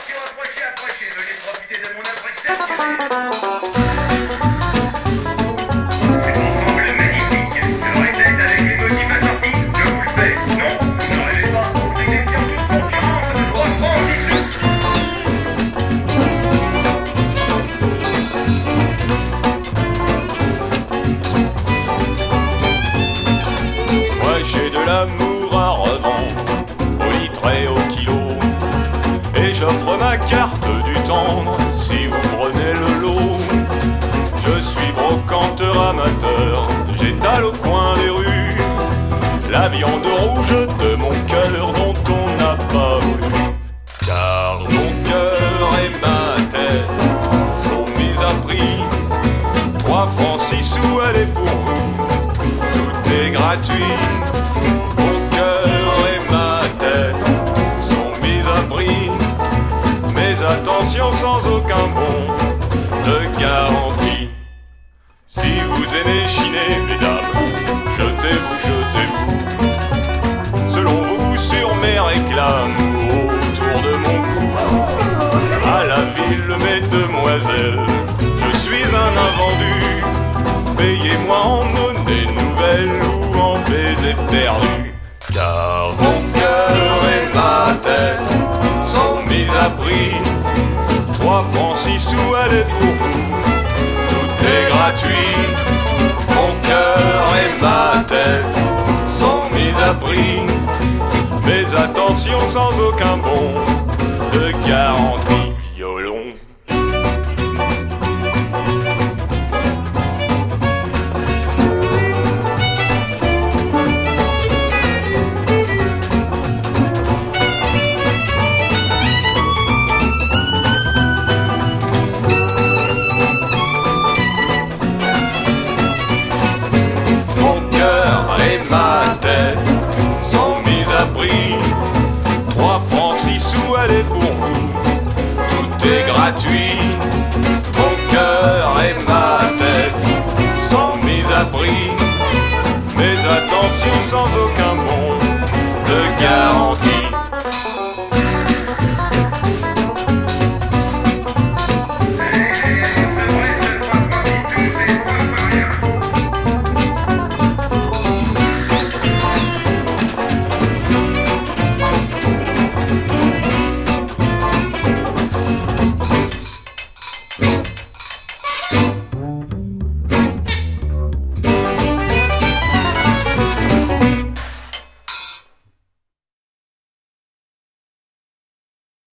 Attention, approchez, venez profiter de mon appréciation. C'est mon angle magnifique. J'aurais tête avec les motifs assortis. Je vous le fais. Non, vous n'en rêvez pas. Vous défiez en toute concurrence de 3 francs 10 sous. Moi j'ai de l'amour à revendre, au litre et au kilo. Et j'offre ma carte du tendre si vous prenez le lot. Je suis brocanteur amateur, j'étale au coin des rues la viande rouge de mon cœur dont on n'a pas voulu. Car mon cœur et ma tête sont mis à prix. 3 francs 6 sous, allez pour vous, tout est gratuit. Mon cœur et ma tête sont mis à prix. Mais attention, sans aucun bon de garantie. Si vous aimez chiner, mesdames, jetez-vous. Selon vos goûts sur mes réclames, autour de mon cou. À la ville, mesdemoiselles, je suis un invendu. Payez-moi en monnaie nouvelle ou en baiser perdu. Car mon cœur et ma tête sont mis à prix. 3 francs 6 sous, allez pour vous, tout est gratuit. Mon cœur et ma tête sont mis à prix. Mais attention, sans aucun bon de garantie. Violon. Ma tête sont mis à prix. 3 francs 6 sous, allez pour vous, tout est gratuit. Mon cœur et ma tête sont mis à prix. Mais attention, sans aucun bon de garantie.